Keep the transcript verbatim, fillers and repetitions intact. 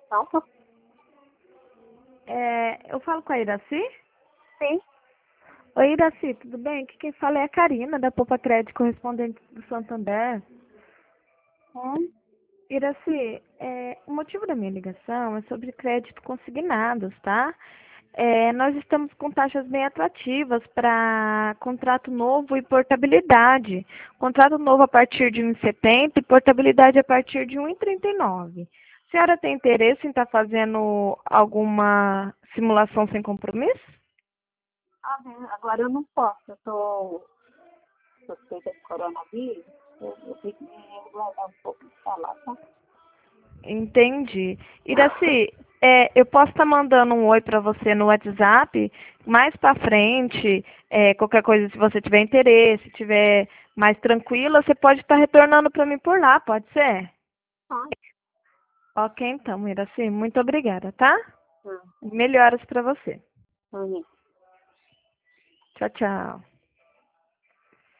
Pronto? É, eu falo com a Iraci? Sim. Oi, Iraci, tudo bem? Aqui quem fala é a Karina, da Poupa Crédito, correspondente do Santander. Hum, Iraci, é, o motivo da minha ligação é sobre crédito consignados, tá? É, nós estamos com taxas bem atrativas para contrato novo e portabilidade. Contrato novo a partir de um vírgula setenta e portabilidade a partir de um vírgula trinta e nove. A senhora tem interesse em estar fazendo alguma simulação sem compromisso? ah, bem, agora eu não posso. Eu tô suspeita de coronavírus. Eu, eu tenho que me guardar um pouco de falar, tá? Entendi. Iraci, é, eu posso estar mandando um oi para você no WhatsApp, mais para frente, é, qualquer coisa, se você tiver interesse, tiver mais tranquila, você pode estar retornando para mim por lá, pode ser? Tá. Ok, então, Iraci, muito obrigada, tá? Hum, Melhoras para você. hum. Tchau, tchau.